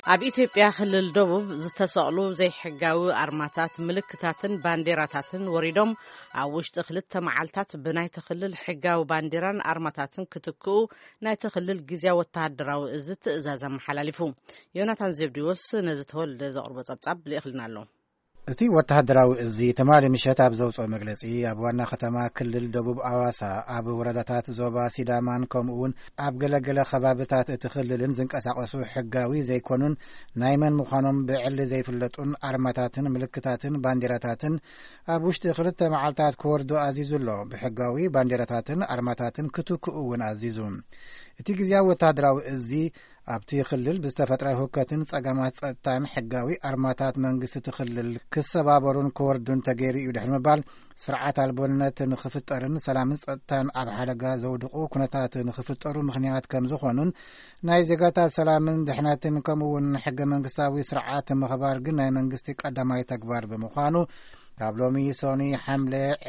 ኣብ ኢትዮጵያ ክልል ደቡብ ዝተሰቕሉ ዘይሕጋዊ ኣርማታት ምልክታትን ባንዴራታትን ወሪዶም ኣብ ውሽጢ ክልተ መዓልታት ብናይቲ ክልል ሕጋዊ ባንዴራን ኣርማታትን ክትክኡ ናይቲ ክልል ግዝያዊ ወተሃደራዊ እዝ ትእዛዝ ኣመሓላሊፉ ዮናታን ዘብዲዎስ ነዚ ተወልደ ዘቕርቦ ጸብጻብ ልእኽልና ኣሎ። እቲ ወተሃደራዊ እዚ ተማሊ ምሸት ኣብ ዘውፅኦ መግለጺ ኣብ ዋና ከተማ ክልል ደቡብ ኣዋሳ ኣብ ወረዳታት ዞባ ሲዳማን ከምኡውን ኣብ ገለገለ ከባቢታት እቲ ክልልን ዝንቀሳቐሱ ሕጋዊ ዘይኮኑን ናይ መን ምዃኖም ብዕሊ ዘይፍለጡን ኣርማታትን ምልክታትን ባንዴራታትን ኣብ ውሽጢ ክልተ መዓልታት ክወርዱ ኣዚዙ ኣሎ። ብሕጋዊ ባንዴራታትን ኣርማታትን ክትክኡ እውን ኣዚዙ። እቲ ግዝያዊ ወተሃደራዊ እዚ ኣብቲ ክልል ብዝተፈጥረ ህውከትን ጸገማት ጸጥታን ሕጋዊ ኣርማታት መንግስቲ እቲ ክልል ክሰባበሩን ክወርዱን ተገይሩ እዩ ድሕሪ ምባል ስርዓት ኣልቦነት ንኽፍጠርን ሰላምን ጸጥታን ኣብ ሓደጋ ዘውድቑ ኩነታት ንኽፍጠሩ ምኽንያት ከም ዝኾኑን ናይ ዜጋታት ሰላምን ድሕነትን ከምኡውን ሕገ መንግስታዊ ስርዓት ምኽባር ግን ናይ መንግስቲ ቀዳማይ ተግባር ብምዃኑ ካብ ሎሚ ሶኒ ሓምለ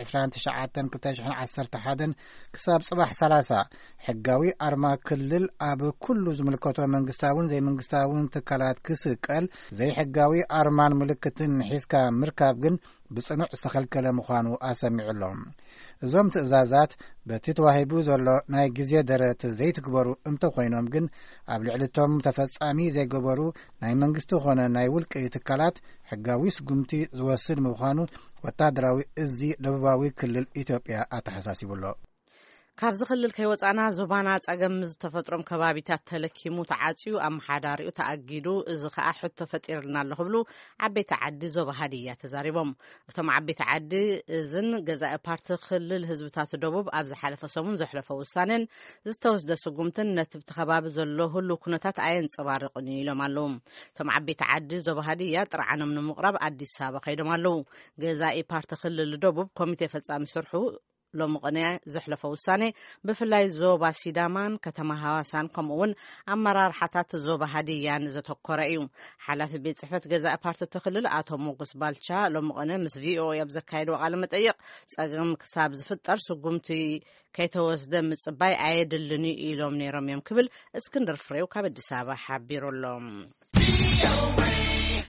29/2011 ክሳብ ጽባሕ 30 ሕጋዊ ኣርማ ክልል ኣብ ኩሉ ዝምልከቶ መንግስታውን ዘይመንግስታውን ትካላት ክስቀል ዘይሕጋዊ ኣርማን ምልክትን ሒዝካ ምርካብ ግን ብጽኑዕ ዝተኸልከለ ምዃኑ ኣሰሚዑሎም። እዞም ትእዛዛት በቲ ተዋሂቡ ዘሎ ናይ ግዜ ደረት ዘይትግበሩ እንተኾይኖም ግን ኣብ ልዕሊቶም ተፈጻሚ ዘይገበሩ ናይ መንግስቲ ኾነ ናይ ውልቂ ትካላት ሕጋዊ ስጉምቲ ዝወስድ ምዃኑ ወታደራዊ እዚ ደቡባዊ ክልል ኢትዮጵያ ኣተሓሳሲቡሎ። ካብዚ ክልል ከይወፃና ዞባና ጸገም ዝተፈጥሮም ከባቢታት ተለኪሙ ተዓጽዩ ኣመሓዳሪኡ ተኣጊዱ እዚ ከዓ ሕቶ ፈጢርልና ኣሎ ክብሉ ዓበይቲ ዓዲ ዞባ ሃዲያ ተዛሪቦም። እቶም ዓበይቲ ዓዲ እዝን ገዛኢ ፓርቲ ክልል ህዝብታት ደቡብ ኣብ ዝሓለፈ ሰሙን ዘሕለፈ ውሳነን ዝተወስደ ስጉምትን ነቲ ብቲ ከባቢ ዘሎ ህሉ ኩነታት ኣየንጸባርቕን ኢሎም ኣለዉ። እቶም ዓበይቲ ዓዲ ዞባ ሃዲያ ጥርዓኖም ንምቕራብ ኣዲስ አበባ ከይዶም ኣለዉ። ገዛኢ ፓርቲ ክልል ደቡብ ኮሚቴ ፈጻሚ ስርሑ ሎሚ ቅነ ዘሕለፈ ውሳኔ ብፍላይ ዞባ ሲዳማን ከተማ ሃዋሳን ከምኡውን ኣመራርሓታት ዞባ ሃዲያን ዘተኮረ እዩ። ሓላፊ ቤት ጽሕፈት ገዛኢ ፓርቲ ክልል ኣቶ ሞገስ ባልቻ ሎሚ ቅነ ምስ ቪኦኤ ኣብ ዘካየድዎ ቃለ መጠይቅ ጸገም ክሳብ ዝፍጠር ስጉምቲ ከይተወስደ ምጽባይ ኣየድልኒ ኢሎም ነይሮም እዮም ክብል እስክንድር ፍሬው ካብ ኣዲስ አበባ ሓቢሩሎም።